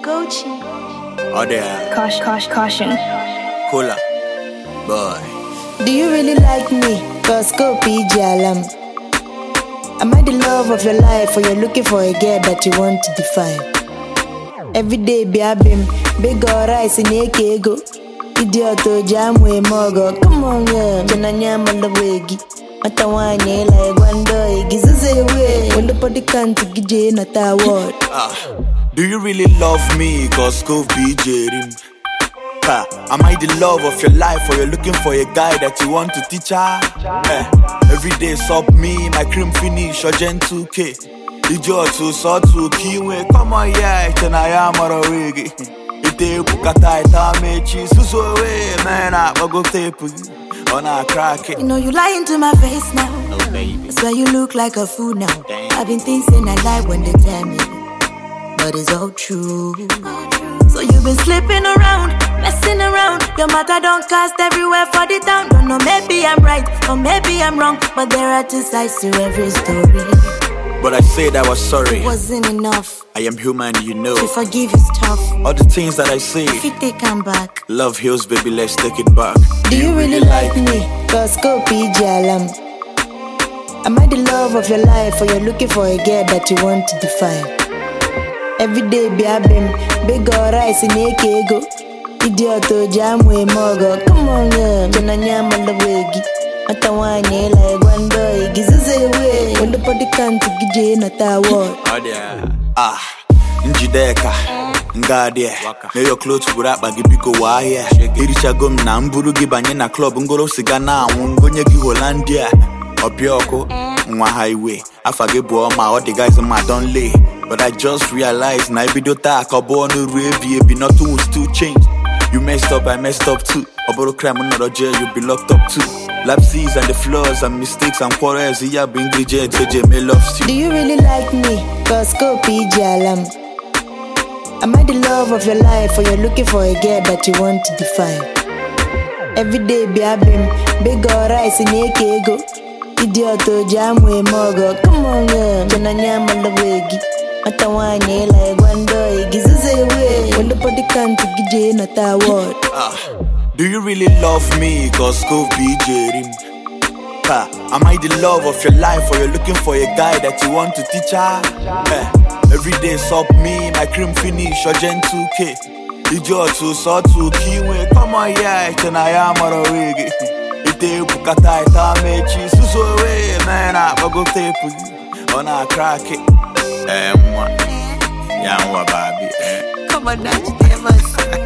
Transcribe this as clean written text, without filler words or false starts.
Gucci. Oh, there. Caution. Cola. Boy. Do you really like me? Cause go PG alarm. Am I the love of your life, or you're looking for a girl that you want to define? Every day be a bim, big or rice in a kego. Idiot to jam way mogo. Come on, yeah, Jananyam on the wiggy. Matawanye like one day, gives away. When the body can't get not a word. Do you really love me? Cause go PG rim. Am I the love of your life, or you're looking for a guy that you want to teach her? Every day sup me, my cream finish, or gen 2K. Idiot to so to kiwe, come on yeah, and I am already. Ite bukata ita mechi, suso away, man, I go tape on a crack it. You know you lying to my face now. Oh baby, that's why you look like a fool now. Damn. I've been thinking I lie when they tell me, but it's all true. So you've been slipping around, messing around. Your matter don't cast everywhere for the town. Don't know, maybe I'm right or maybe I'm wrong, but there are two sides to every story. But I said I was sorry. It wasn't enough. I am human, you know. To forgive is tough. All the things that I say, if you take them back. Love heals, baby, let's take it back. Do you really like me? Cause go PG alarm. Am I the love of your life, or you're looking for a girl that you want to define? Every day be a bim, big or rice in a kego. Idiot to jam way mogo. Come on, yeah, Jananyam on the wiggy. Matawanye like one day, gives away. When the body can't get not a word. Oh, there. Njideka. Ngade. May your clothes put up by Gibiko Wire. Irisha gum Namburugi Banana Club, Ngoro Sigana, Ngonyagi Hollandia. Opioko, Nwa Highway. I forget my all the guys on my don't lay. But I just realized, na ibidota akabonu revie be nothing was to change. You messed up, I messed up too. Oboro crime another jail, you be locked up too. Lapses and the flaws and mistakes and quarrels, yeah, be ingredients, may love you. Do you really like me? Cause go PG alarm. Am I the love of your life, or you're looking for a girl that you want to define? Every day be a bim, big or rice in a kego. Idiot to jam way mogo. Come on, yeah, Jananyam on the wiggy. Matawanye like one day, gives away. When the body can't get not a word. Do you really love me? Cause go PG rim. Am I the love of your life, or you're looking for a guy that you want to teach her? Every day sup me, my cream finish, or gen 2K. Idiot to so to kiwe, come on yeah, and I am already. Ite bukata ita mechi, suso away, man, I go tape on a crack it. Yeah, baby. Come on, now,